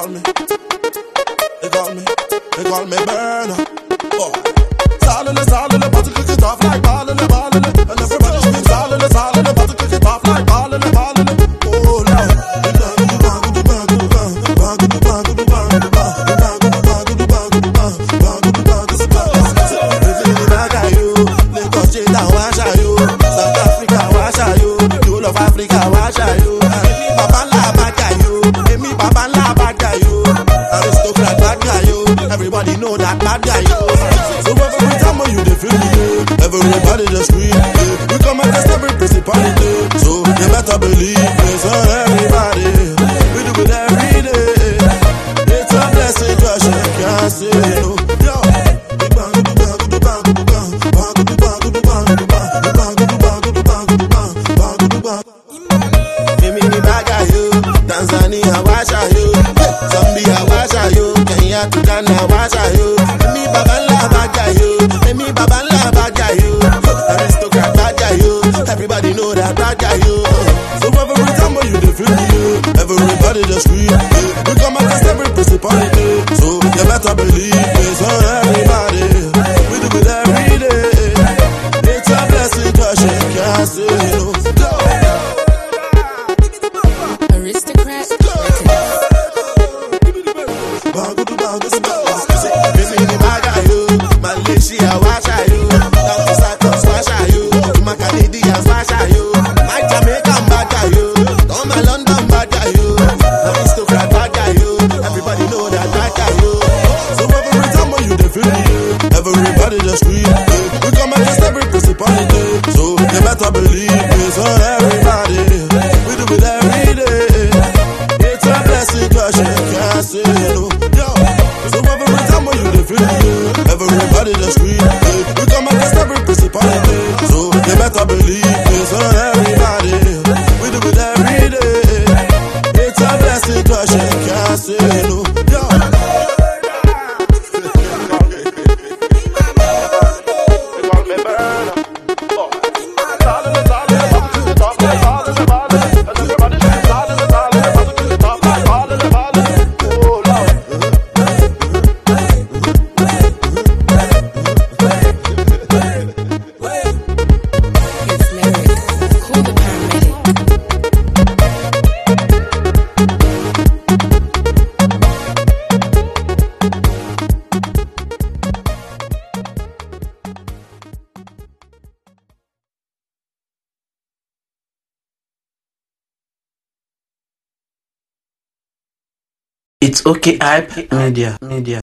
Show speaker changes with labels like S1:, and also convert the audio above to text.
S1: call me burner. Boy, solid, about to cook it off like ballin', and everybody scream solid, about to cook it off like ballin'. Oh Lord, South Africa, watch you, you love Africa, watch you. Everybody know that bad guy, yo. So every time when you dey feel me, everybody just scream, we come against every principality. So you better believe me, so everybody, we do it every day. It's a blessing, just you can't say no. Yo, Tanzania, watch you. Zambia, watch you. Kenya to Ghana, watch you. Me babala baga you. Me babala baga you. Aristocrat baga you. Everybody know that baga you. So every time when you dey feel me, everybody just scream. We come against every principality. So you better believe me. So everybody, we do it every day. It's a blessing, cause you can't say no. Malaysia, watch you. Down to Cyprus, watch you. My Canadians, watch you. My Jamaican, bad you. All my London, bad you. Aristocrat, bad you. Everybody know that bad you. So every time when you dey feel me, everybody just scream. We come against every principality. So you better believe me. So everybody, we do it every day. It's a blessing, cause you can't say no. Yo, so every time when you dey feel me, everybody just scream. We come against every principality. So you better believe me. So everybody, we do it every day. It's a blessing, cause you can't say no. Yo.
S2: It's okay, hype media.